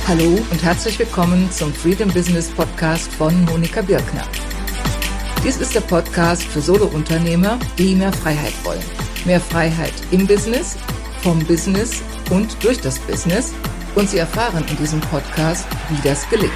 Hallo und herzlich willkommen zum Freedom Business Podcast von Monika Birkner. Dies ist der Podcast für Solo-Unternehmer, die mehr Freiheit wollen. Mehr Freiheit im Business, vom Business und durch das Business. Und Sie erfahren in diesem Podcast, wie das gelingt.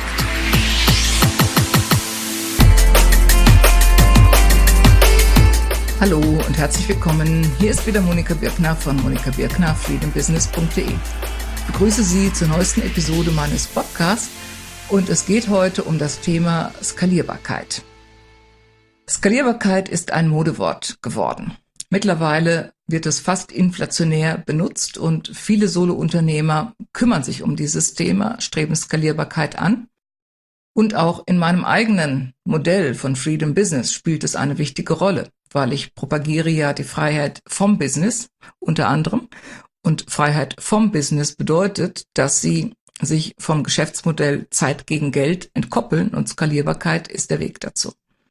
Hallo und herzlich willkommen. Hier ist wieder Monika Birkner von Monika Birkner, freedombusiness.de. Ich begrüße Sie zur neuesten Episode meines Podcasts und es geht heute um das Thema Skalierbarkeit. Skalierbarkeit ist ein Modewort geworden. Mittlerweile wird es fast inflationär benutzt und viele Solo-Unternehmer kümmern sich um dieses Thema, streben Skalierbarkeit an. Und auch in meinem eigenen Modell von Freedom Business spielt es eine wichtige Rolle, weil ich propagiere ja die Freiheit vom Business unter anderem. Und Freiheit vom Business bedeutet, dass Sie sich vom Geschäftsmodell Zeit gegen Geld entkoppeln und Skalierbarkeit ist der Weg dazu.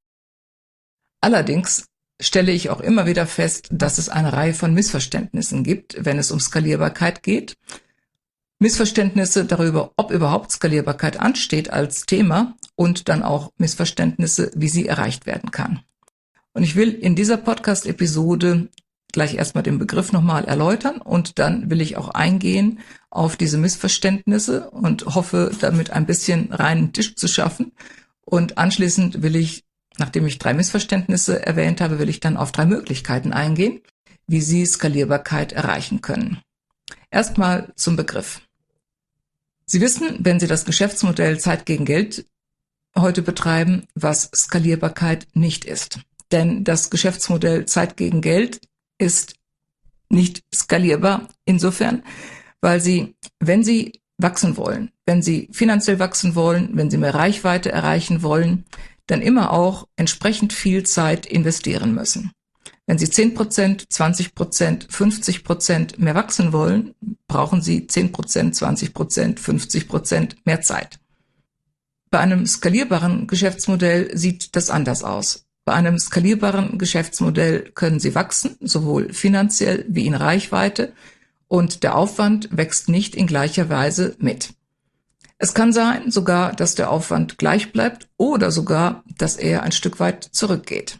Allerdings stelle ich auch immer wieder fest, dass es eine Reihe von Missverständnissen gibt, wenn es um Skalierbarkeit geht. Missverständnisse darüber, ob überhaupt Skalierbarkeit ansteht als Thema und dann auch Missverständnisse, wie sie erreicht werden kann. Und ich will in dieser Podcast-Episode gleich erstmal den Begriff nochmal erläutern und dann will ich auch eingehen auf diese Missverständnisse und hoffe, damit ein bisschen reinen Tisch zu schaffen. Und anschließend will ich, nachdem ich 3 Missverständnisse erwähnt habe, will ich dann auf 3 Möglichkeiten eingehen, wie Sie Skalierbarkeit erreichen können. Erstmal zum Begriff. Sie wissen, wenn Sie das Geschäftsmodell Zeit gegen Geld heute betreiben, was Skalierbarkeit nicht ist. Denn das Geschäftsmodell Zeit gegen Geld ist nicht skalierbar insofern, weil Sie, wenn Sie wachsen wollen, wenn Sie finanziell wachsen wollen, wenn Sie mehr Reichweite erreichen wollen, dann immer auch entsprechend viel Zeit investieren müssen. Wenn Sie 10%, 20%, 50% mehr wachsen wollen, brauchen Sie 10%, 20%, 50% mehr Zeit. Bei einem skalierbaren Geschäftsmodell sieht das anders aus. Bei einem skalierbaren Geschäftsmodell können Sie wachsen, sowohl finanziell wie in Reichweite, und der Aufwand wächst nicht in gleicher Weise mit. Es kann sein sogar, dass der Aufwand gleich bleibt oder sogar, dass er ein Stück weit zurückgeht.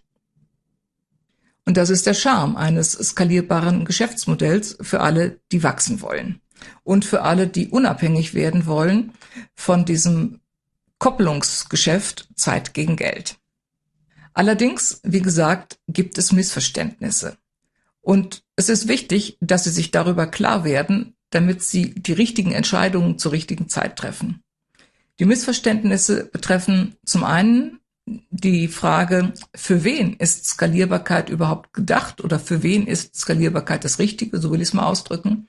Und das ist der Charme eines skalierbaren Geschäftsmodells für alle, die wachsen wollen und für alle, die unabhängig werden wollen von diesem Koppelungsgeschäft Zeit gegen Geld. Allerdings, wie gesagt, gibt es Missverständnisse. Und es ist wichtig, dass Sie sich darüber klar werden, damit Sie die richtigen Entscheidungen zur richtigen Zeit treffen. Die Missverständnisse betreffen zum einen die Frage, für wen ist Skalierbarkeit überhaupt gedacht oder für wen ist Skalierbarkeit das Richtige, so will ich es mal ausdrücken.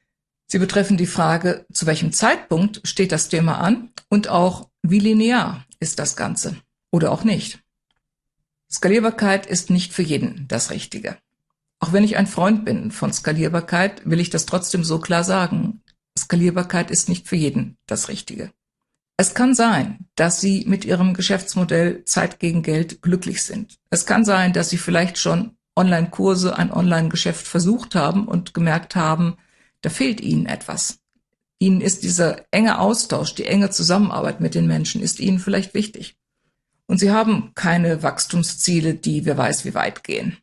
Sie betreffen die Frage, zu welchem Zeitpunkt steht das Thema an und auch, wie linear ist das Ganze oder auch nicht. Skalierbarkeit ist nicht für jeden das Richtige. Auch wenn ich ein Freund bin von Skalierbarkeit, will ich das trotzdem so klar sagen. Skalierbarkeit ist nicht für jeden das Richtige. Es kann sein, dass Sie mit Ihrem Geschäftsmodell Zeit gegen Geld glücklich sind. Es kann sein, dass Sie vielleicht schon Online-Kurse, ein Online-Geschäft versucht haben und gemerkt haben, da fehlt Ihnen etwas. Ihnen ist dieser enge Austausch, die enge Zusammenarbeit mit den Menschen, ist Ihnen vielleicht wichtig. Und Sie haben keine Wachstumsziele, die wer weiß wie weit gehen.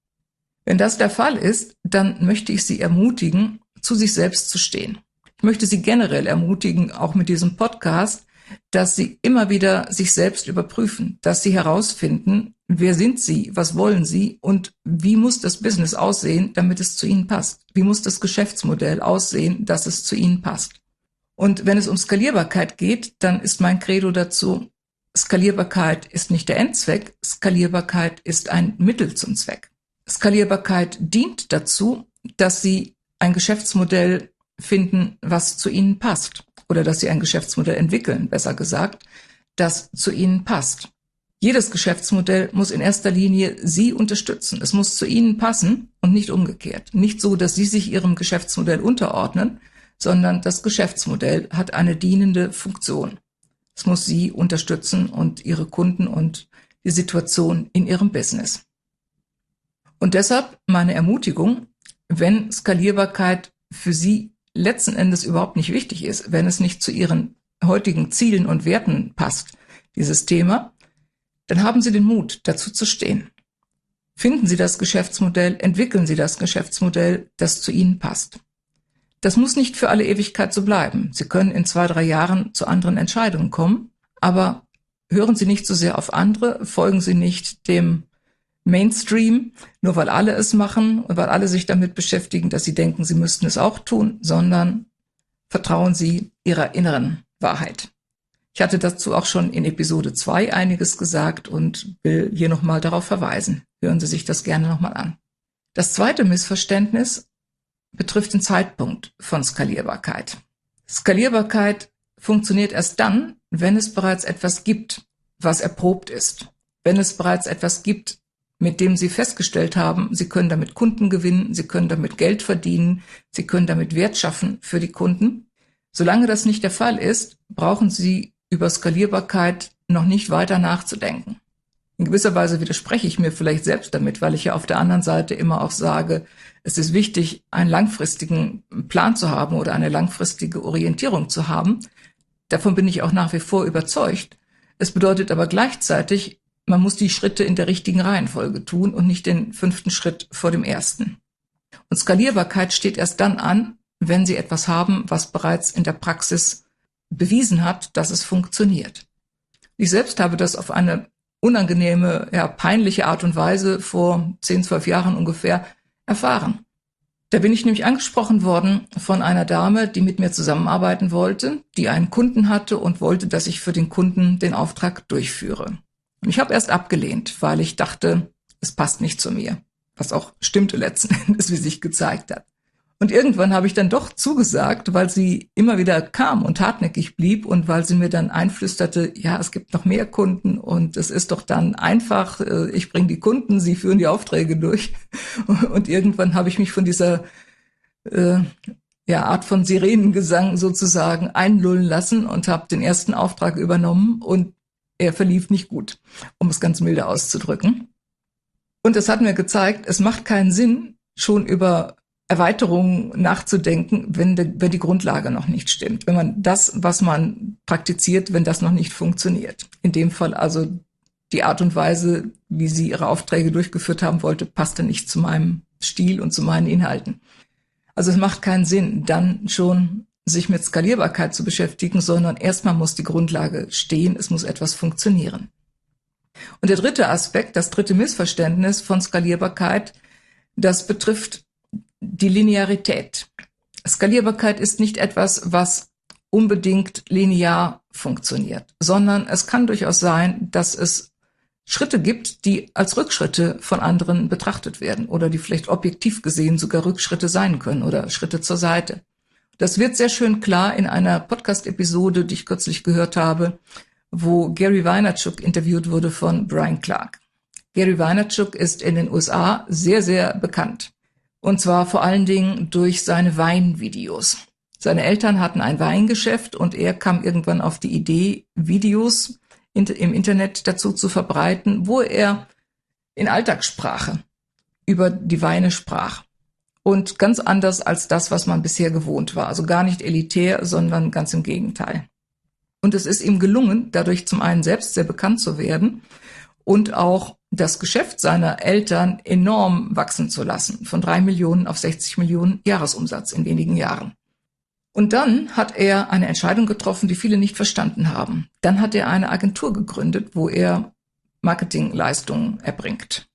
Wenn das der Fall ist, dann möchte ich Sie ermutigen, zu sich selbst zu stehen. Ich möchte Sie generell ermutigen, auch mit diesem Podcast, dass Sie immer wieder sich selbst überprüfen, dass Sie herausfinden, wer sind Sie, was wollen Sie und wie muss das Business aussehen, damit es zu Ihnen passt? Wie muss das Geschäftsmodell aussehen, dass es zu Ihnen passt? Und wenn es um Skalierbarkeit geht, dann ist mein Credo dazu, Skalierbarkeit ist nicht der Endzweck, Skalierbarkeit ist ein Mittel zum Zweck. Skalierbarkeit dient dazu, dass Sie ein Geschäftsmodell finden, was zu Ihnen passt. Oder dass Sie ein Geschäftsmodell entwickeln, besser gesagt, das zu Ihnen passt. Jedes Geschäftsmodell muss in erster Linie Sie unterstützen. Es muss zu Ihnen passen und nicht umgekehrt. Nicht so, dass Sie sich Ihrem Geschäftsmodell unterordnen, sondern das Geschäftsmodell hat eine dienende Funktion. Es muss Sie unterstützen und Ihre Kunden und die Situation in Ihrem Business. Und deshalb meine Ermutigung, wenn Skalierbarkeit für Sie letzten Endes überhaupt nicht wichtig ist, wenn es nicht zu Ihren heutigen Zielen und Werten passt, dieses Thema, dann haben Sie den Mut, dazu zu stehen. Finden Sie das Geschäftsmodell, entwickeln Sie das Geschäftsmodell, das zu Ihnen passt. Das muss nicht für alle Ewigkeit so bleiben. Sie können in 2, 3 Jahren zu anderen Entscheidungen kommen, aber hören Sie nicht so sehr auf andere, folgen Sie nicht dem Mainstream, nur weil alle es machen und weil alle sich damit beschäftigen, dass Sie denken, Sie müssten es auch tun, sondern vertrauen Sie Ihrer inneren Wahrheit. Ich hatte dazu auch schon in Episode 2 einiges gesagt und will hier nochmal darauf verweisen. Hören Sie sich das gerne nochmal an. Das zweite Missverständnis betrifft den Zeitpunkt von Skalierbarkeit. Skalierbarkeit funktioniert erst dann, wenn es bereits etwas gibt, was erprobt ist. Wenn es bereits etwas gibt, mit dem Sie festgestellt haben, Sie können damit Kunden gewinnen, Sie können damit Geld verdienen, Sie können damit Wert schaffen für die Kunden. Solange das nicht der Fall ist, brauchen Sie über Skalierbarkeit noch nicht weiter nachzudenken. In gewisser Weise widerspreche ich mir vielleicht selbst damit, weil ich ja auf der anderen Seite immer auch sage, es ist wichtig, einen langfristigen Plan zu haben oder eine langfristige Orientierung zu haben. Davon bin ich auch nach wie vor überzeugt. Es bedeutet aber gleichzeitig, man muss die Schritte in der richtigen Reihenfolge tun und nicht den 5. Schritt vor dem ersten. Und Skalierbarkeit steht erst dann an, wenn Sie etwas haben, was bereits in der Praxis bewiesen hat, dass es funktioniert. Ich selbst habe das auf eine unangenehme, ja, peinliche Art und Weise vor 10, 12 Jahren ungefähr erfahren. Da bin ich nämlich angesprochen worden von einer Dame, die mit mir zusammenarbeiten wollte, die einen Kunden hatte und wollte, dass ich für den Kunden den Auftrag durchführe. Und ich habe erst abgelehnt, weil ich dachte, es passt nicht zu mir, was auch stimmte letzten Endes, wie sich gezeigt hat. Und irgendwann habe ich dann doch zugesagt, weil sie immer wieder kam und hartnäckig blieb und weil sie mir dann einflüsterte, ja, es gibt noch mehr Kunden und es ist doch dann einfach, ich bringe die Kunden, sie führen die Aufträge durch. Und irgendwann habe ich mich von dieser Art von Sirenengesang sozusagen einlullen lassen und habe den ersten Auftrag übernommen und er verlief nicht gut, um es ganz milde auszudrücken. Und es hat mir gezeigt, es macht keinen Sinn, schon über Erweiterungen nachzudenken, wenn die Grundlage noch nicht stimmt. Wenn man das, was man praktiziert, wenn das noch nicht funktioniert. In dem Fall also die Art und Weise, wie sie ihre Aufträge durchgeführt haben wollte, passte nicht zu meinem Stil und zu meinen Inhalten. Also es macht keinen Sinn, dann schon sich mit Skalierbarkeit zu beschäftigen, sondern erstmal muss die Grundlage stehen, es muss etwas funktionieren. Und der dritte Aspekt, das dritte Missverständnis von Skalierbarkeit, das betrifft die Linearität. Skalierbarkeit ist nicht etwas, was unbedingt linear funktioniert, sondern es kann durchaus sein, dass es Schritte gibt, die als Rückschritte von anderen betrachtet werden oder die vielleicht objektiv gesehen sogar Rückschritte sein können oder Schritte zur Seite. Das wird sehr schön klar in einer Podcast-Episode, die ich kürzlich gehört habe, wo Gary Vaynerchuk interviewt wurde von Brian Clark. Gary Vaynerchuk ist in den USA sehr, sehr bekannt. Und zwar vor allen Dingen durch seine Weinvideos. Seine Eltern hatten ein Weingeschäft und er kam irgendwann auf die Idee, Videos im Internet dazu zu verbreiten, wo er in Alltagssprache über die Weine sprach. Und ganz anders als das, was man bisher gewohnt war. Also gar nicht elitär, sondern ganz im Gegenteil. Und es ist ihm gelungen, dadurch zum einen selbst sehr bekannt zu werden und auch das Geschäft seiner Eltern enorm wachsen zu lassen, von 3 Millionen auf 60 Millionen Jahresumsatz in wenigen Jahren. Und dann hat er eine Entscheidung getroffen, die viele nicht verstanden haben. Dann hat er eine Agentur gegründet, wo er Marketingleistungen erbringt,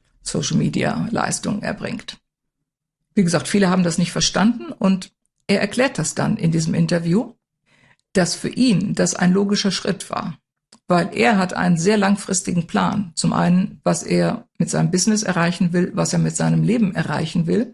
Social-Media-Leistungen erbringt. Wie gesagt, viele haben das nicht verstanden und er erklärt das dann in diesem Interview, dass für ihn das ein logischer Schritt war. Weil er hat einen sehr langfristigen Plan. Zum einen, was er mit seinem Business erreichen will, was er mit seinem Leben erreichen will.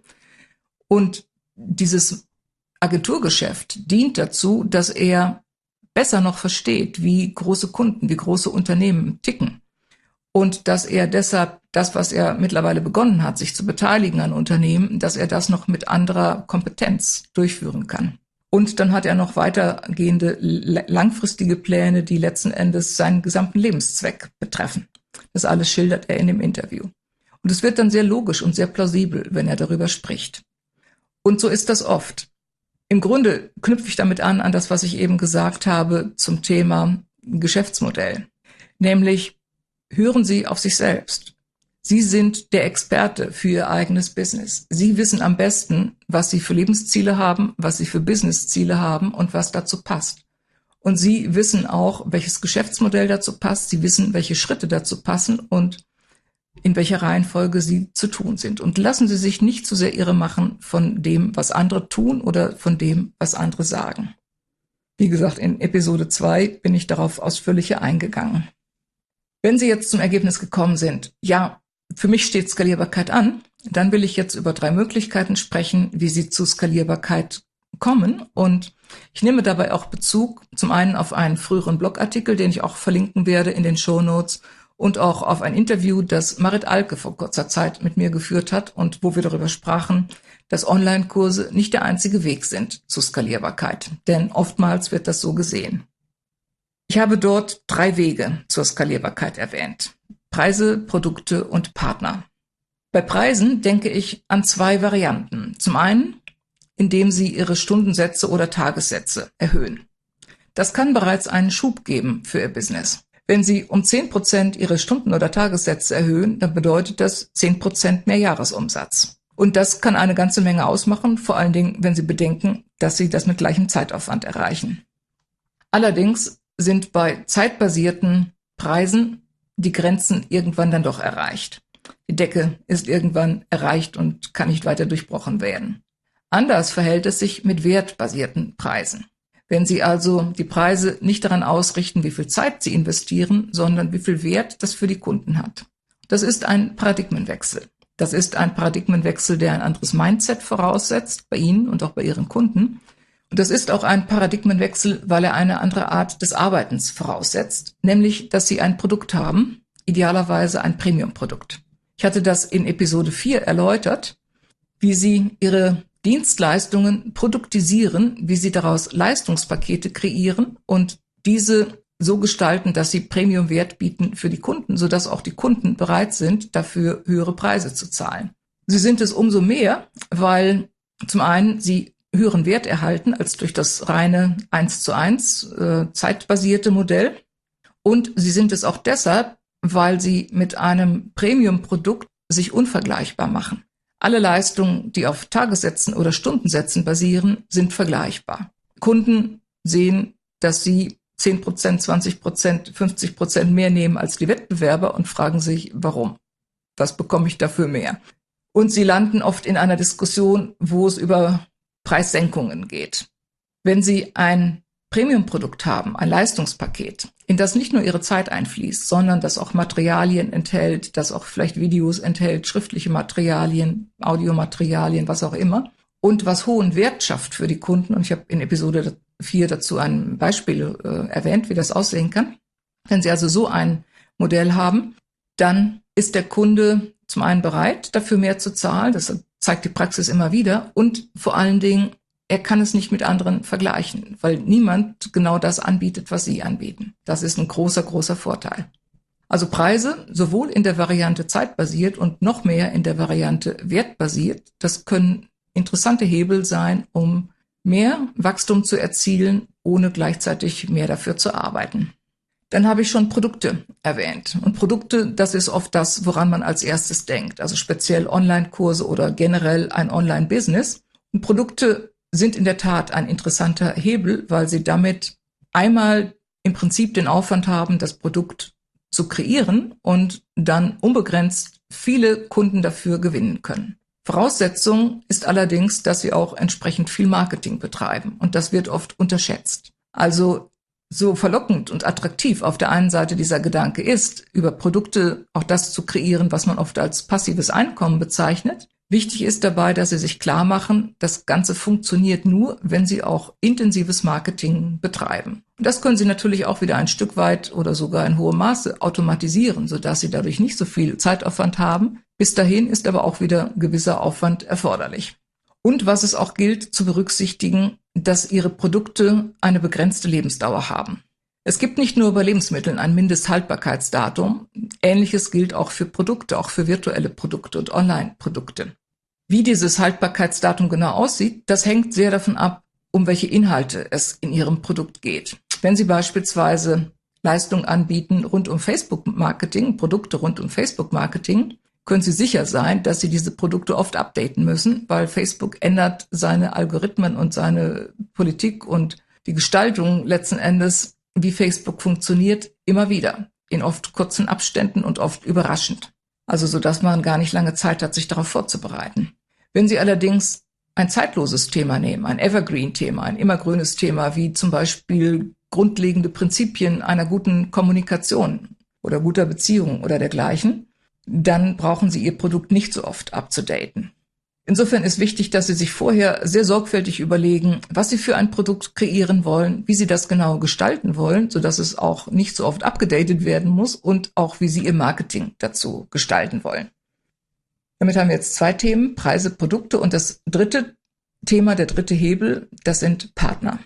Und dieses Agenturgeschäft dient dazu, dass er besser noch versteht, wie große Kunden, wie große Unternehmen ticken. Und dass er deshalb das, was er mittlerweile begonnen hat, sich zu beteiligen an Unternehmen, dass er das noch mit anderer Kompetenz durchführen kann. Und dann hat er noch weitergehende langfristige Pläne, die letzten Endes seinen gesamten Lebenszweck betreffen. Das alles schildert er in dem Interview. Und es wird dann sehr logisch und sehr plausibel, wenn er darüber spricht. Und so ist das oft. Im Grunde knüpfe ich damit an das, was ich eben gesagt habe zum Thema Geschäftsmodell. Nämlich, hören Sie auf sich selbst. Sie sind der Experte für Ihr eigenes Business. Sie wissen am besten, was Sie für Lebensziele haben, was Sie für Businessziele haben und was dazu passt. Und Sie wissen auch, welches Geschäftsmodell dazu passt. Sie wissen, welche Schritte dazu passen und in welcher Reihenfolge sie zu tun sind. Und lassen Sie sich nicht zu sehr irre machen von dem, was andere tun oder von dem, was andere sagen. Wie gesagt, in Episode 2 bin ich darauf ausführlicher eingegangen. Wenn Sie jetzt zum Ergebnis gekommen sind, ja, für mich steht Skalierbarkeit an, dann will ich jetzt über 3 Möglichkeiten sprechen, wie Sie zu Skalierbarkeit kommen. Und ich nehme dabei auch Bezug zum einen auf einen früheren Blogartikel, den ich auch verlinken werde in den Shownotes, und auch auf ein Interview, das Marit Alke vor kurzer Zeit mit mir geführt hat und wo wir darüber sprachen, dass Online-Kurse nicht der einzige Weg sind zu Skalierbarkeit. Denn oftmals wird das so gesehen. Ich habe dort 3 Wege zur Skalierbarkeit erwähnt. Preise, Produkte und Partner. Bei Preisen denke ich an 2 Varianten. Zum einen, indem Sie Ihre Stundensätze oder Tagessätze erhöhen. Das kann bereits einen Schub geben für Ihr Business. Wenn Sie um 10% Ihre Stunden- oder Tagessätze erhöhen, dann bedeutet das 10% mehr Jahresumsatz. Und das kann eine ganze Menge ausmachen, vor allen Dingen, wenn Sie bedenken, dass Sie das mit gleichem Zeitaufwand erreichen. Allerdings sind bei zeitbasierten Preisen die Grenzen irgendwann dann doch erreicht. Die Decke ist irgendwann erreicht und kann nicht weiter durchbrochen werden. Anders verhält es sich mit wertbasierten Preisen. Wenn Sie also die Preise nicht daran ausrichten, wie viel Zeit Sie investieren, sondern wie viel Wert das für die Kunden hat. Das ist ein Paradigmenwechsel. Das ist ein Paradigmenwechsel, der ein anderes Mindset voraussetzt, bei Ihnen und auch bei Ihren Kunden. Und das ist auch ein Paradigmenwechsel, weil er eine andere Art des Arbeitens voraussetzt, nämlich, dass Sie ein Produkt haben, idealerweise ein Premium-Produkt. Ich hatte das in Episode 4 erläutert, wie Sie Ihre Dienstleistungen produktisieren, wie Sie daraus Leistungspakete kreieren und diese so gestalten, dass sie Premium-Wert bieten für die Kunden, sodass auch die Kunden bereit sind, dafür höhere Preise zu zahlen. Sie sind es umso mehr, weil zum einen Sie höheren Wert erhalten als durch das reine 1:1 zeitbasierte Modell. Und Sie sind es auch deshalb, weil Sie mit einem Premium-Produkt sich unvergleichbar machen. Alle Leistungen, die auf Tagessätzen oder Stundensätzen basieren, sind vergleichbar. Kunden sehen, dass Sie 10%, 20%, 50% mehr nehmen als die Wettbewerber und fragen sich, warum? Was bekomme ich dafür mehr? Und sie landen oft in einer Diskussion, wo es über Preissenkungen geht. Wenn Sie ein Premium-Produkt haben, ein Leistungspaket, in das nicht nur Ihre Zeit einfließt, sondern das auch Materialien enthält, das auch vielleicht Videos enthält, schriftliche Materialien, Audiomaterialien, was auch immer, und was hohen Wert schafft für die Kunden. Und ich habe in Episode 4 dazu ein Beispiel erwähnt, wie das aussehen kann. Wenn Sie also so ein Modell haben, dann ist der Kunde zum einen bereit, dafür mehr zu zahlen. Das zeigt die Praxis immer wieder. Und vor allen Dingen, er kann es nicht mit anderen vergleichen, weil niemand genau das anbietet, was Sie anbieten. Das ist ein großer, großer Vorteil. Also Preise, sowohl in der Variante zeitbasiert und noch mehr in der Variante wertbasiert, das können interessante Hebel sein, um mehr Wachstum zu erzielen, ohne gleichzeitig mehr dafür zu arbeiten. Dann habe ich schon Produkte erwähnt. Und Produkte, das ist oft das, woran man als erstes denkt. Also speziell Online-Kurse oder generell ein Online-Business. Und Produkte sind in der Tat ein interessanter Hebel, weil sie damit einmal im Prinzip den Aufwand haben, das Produkt zu kreieren und dann unbegrenzt viele Kunden dafür gewinnen können. Voraussetzung ist allerdings, dass sie auch entsprechend viel Marketing betreiben. Und das wird oft unterschätzt. Also so verlockend und attraktiv auf der einen Seite dieser Gedanke ist, über Produkte auch das zu kreieren, was man oft als passives Einkommen bezeichnet. Wichtig ist dabei, dass Sie sich klar machen, das Ganze funktioniert nur, wenn Sie auch intensives Marketing betreiben. Und das können Sie natürlich auch wieder ein Stück weit oder sogar in hohem Maße automatisieren, sodass Sie dadurch nicht so viel Zeitaufwand haben. Bis dahin ist aber auch wieder gewisser Aufwand erforderlich. Und was es auch gilt zu berücksichtigen, dass Ihre Produkte eine begrenzte Lebensdauer haben. Es gibt nicht nur bei Lebensmitteln ein Mindesthaltbarkeitsdatum. Ähnliches gilt auch für Produkte, auch für virtuelle Produkte und Online-Produkte. Wie dieses Haltbarkeitsdatum genau aussieht, das hängt sehr davon ab, um welche Inhalte es in Ihrem Produkt geht. Wenn Sie beispielsweise Leistungen anbieten rund um Facebook-Marketing, Produkte rund um Facebook-Marketing, können Sie sicher sein, dass Sie diese Produkte oft updaten müssen, weil Facebook ändert seine Algorithmen und seine Politik und die Gestaltung letzten Endes, wie Facebook funktioniert, immer wieder. In oft kurzen Abständen und oft überraschend. Also so, dass man gar nicht lange Zeit hat, sich darauf vorzubereiten. Wenn Sie allerdings ein zeitloses Thema nehmen, ein Evergreen-Thema, ein immergrünes Thema, wie zum Beispiel grundlegende Prinzipien einer guten Kommunikation oder guter Beziehung oder dergleichen, dann brauchen Sie Ihr Produkt nicht so oft abzudaten. Insofern ist wichtig, dass Sie sich vorher sehr sorgfältig überlegen, was Sie für ein Produkt kreieren wollen, wie Sie das genau gestalten wollen, sodass es auch nicht so oft abgedatet werden muss und auch, wie Sie Ihr Marketing dazu gestalten wollen. Damit haben wir jetzt 2 Themen, Preise, Produkte, und das dritte Thema, der dritte Hebel, das sind Partner.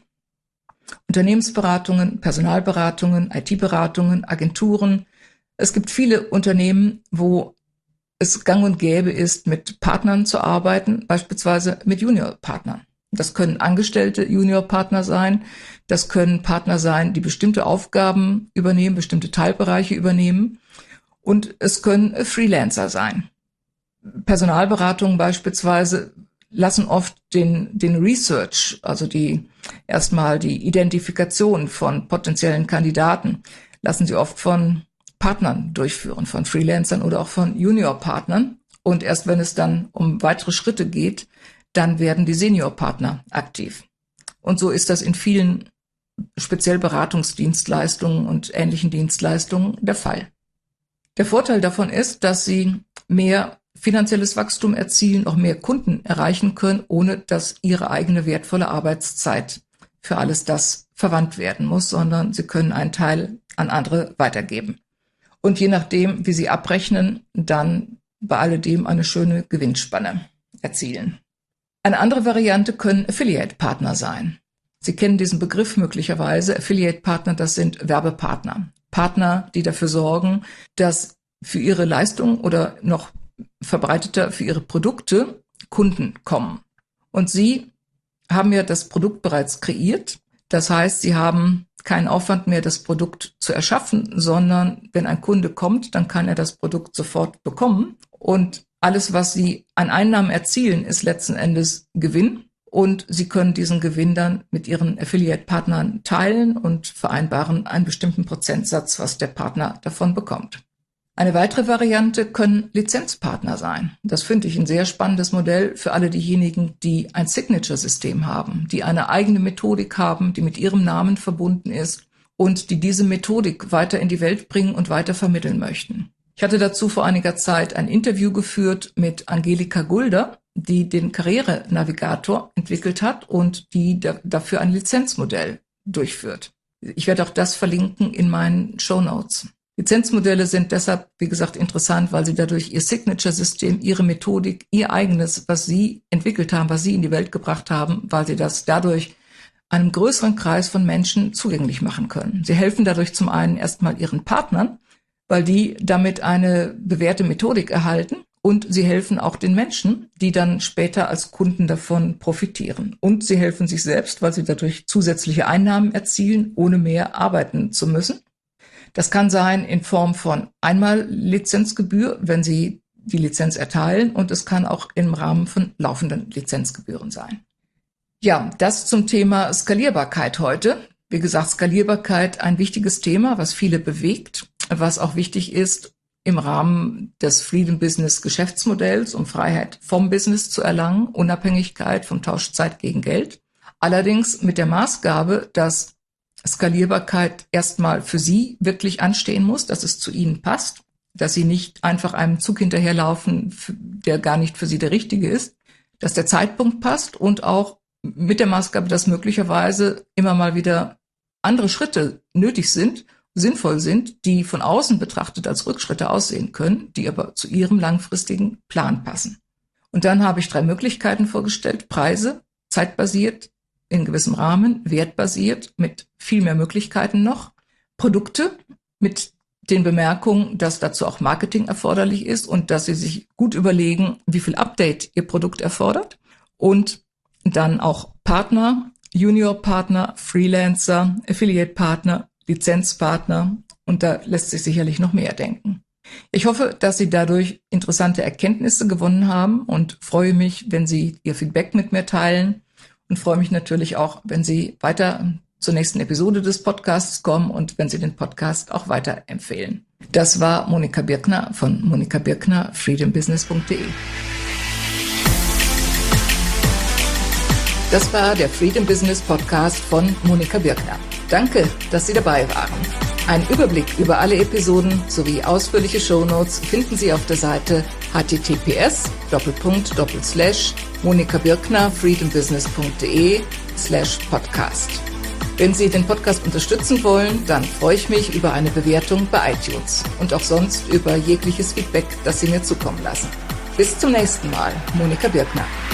Unternehmensberatungen, Personalberatungen, IT-Beratungen, Agenturen. Es gibt viele Unternehmen, wo es gang und gäbe ist, mit Partnern zu arbeiten, beispielsweise mit Juniorpartnern. Das können angestellte Juniorpartner sein, das können Partner sein, die bestimmte Aufgaben übernehmen, bestimmte Teilbereiche übernehmen, und es können Freelancer sein. Personalberatungen beispielsweise lassen oft den Research, also erstmal die Identifikation von potenziellen Kandidaten, lassen sie oft von Partnern durchführen, von Freelancern oder auch von Juniorpartnern. Und erst wenn es dann um weitere Schritte geht, dann werden die Seniorpartner aktiv. Und so ist das in vielen speziell Beratungsdienstleistungen und ähnlichen Dienstleistungen der Fall. Der Vorteil davon ist, dass sie mehr finanzielles Wachstum erzielen, auch mehr Kunden erreichen können, ohne dass ihre eigene wertvolle Arbeitszeit für alles das verwandt werden muss, sondern sie können einen Teil an andere weitergeben. Und je nachdem, wie sie abrechnen, dann bei alledem eine schöne Gewinnspanne erzielen. Eine andere Variante können Affiliate-Partner sein. Sie kennen diesen Begriff möglicherweise. Affiliate-Partner, das sind Werbepartner. Partner, die dafür sorgen, dass für ihre Leistung oder noch verbreiteter für ihre Produkte Kunden kommen. Und sie haben ja das Produkt bereits kreiert. Das heißt, sie haben keinen Aufwand mehr, das Produkt zu erschaffen, sondern wenn ein Kunde kommt, dann kann er das Produkt sofort bekommen. Und alles, was sie an Einnahmen erzielen, ist letzten Endes Gewinn. Und sie können diesen Gewinn dann mit ihren Affiliate-Partnern teilen und vereinbaren einen bestimmten Prozentsatz, was der Partner davon bekommt. Eine weitere Variante können Lizenzpartner sein. Das finde ich ein sehr spannendes Modell für alle diejenigen, die ein Signature-System haben, die eine eigene Methodik haben, die mit ihrem Namen verbunden ist und die diese Methodik weiter in die Welt bringen und weiter vermitteln möchten. Ich hatte dazu vor einiger Zeit ein Interview geführt mit Angelika Gulder, die den Karrierenavigator entwickelt hat und die dafür ein Lizenzmodell durchführt. Ich werde auch das verlinken in meinen Shownotes. Lizenzmodelle sind deshalb, wie gesagt, interessant, weil sie dadurch ihr Signature-System, ihre Methodik, ihr eigenes, was sie entwickelt haben, was sie in die Welt gebracht haben, weil sie das dadurch einem größeren Kreis von Menschen zugänglich machen können. Sie helfen dadurch zum einen erstmal ihren Partnern, weil die damit eine bewährte Methodik erhalten, und sie helfen auch den Menschen, die dann später als Kunden davon profitieren. Und sie helfen sich selbst, weil sie dadurch zusätzliche Einnahmen erzielen, ohne mehr arbeiten zu müssen. Das kann sein in Form von einmal Lizenzgebühr, wenn Sie die Lizenz erteilen, und es kann auch im Rahmen von laufenden Lizenzgebühren sein. Ja, das zum Thema Skalierbarkeit heute. Wie gesagt, Skalierbarkeit ein wichtiges Thema, was viele bewegt, was auch wichtig ist im Rahmen des Freedom Business Geschäftsmodells, um Freiheit vom Business zu erlangen, Unabhängigkeit vom Tausch Zeit gegen Geld. Allerdings mit der Maßgabe, dass Skalierbarkeit erstmal für Sie wirklich anstehen muss, dass es zu Ihnen passt, dass Sie nicht einfach einem Zug hinterherlaufen, der gar nicht für Sie der richtige ist, dass der Zeitpunkt passt, und auch mit der Maßgabe, dass möglicherweise immer mal wieder andere Schritte nötig sind, sinnvoll sind, die von außen betrachtet als Rückschritte aussehen können, die aber zu Ihrem langfristigen Plan passen. Und dann habe ich 3 Möglichkeiten vorgestellt: Preise, zeitbasiert, in gewissem Rahmen, wertbasiert, mit viel mehr Möglichkeiten noch, Produkte mit den Bemerkungen, dass dazu auch Marketing erforderlich ist und dass Sie sich gut überlegen, wie viel Update Ihr Produkt erfordert, und dann auch Partner, Juniorpartner, Freelancer, Affiliate-Partner, Lizenzpartner und da lässt sich sicherlich noch mehr denken. Ich hoffe, dass Sie dadurch interessante Erkenntnisse gewonnen haben und freue mich, wenn Sie Ihr Feedback mit mir teilen und freue mich natürlich auch, wenn Sie weiter zur nächsten Episode des Podcasts kommen und wenn Sie den Podcast auch weiterempfehlen. Das war Monika Birkner von Monika Birkner, freedombusiness.de. Das war der Freedom Business Podcast von Monika Birkner. Danke, dass Sie dabei waren. Einen Überblick über alle Episoden sowie ausführliche Shownotes finden Sie auf der Seite https://monikabirkner freedombusiness.de/podcast. Wenn Sie den Podcast unterstützen wollen, dann freue ich mich über eine Bewertung bei iTunes und auch sonst über jegliches Feedback, das Sie mir zukommen lassen. Bis zum nächsten Mal, Monika Birkner.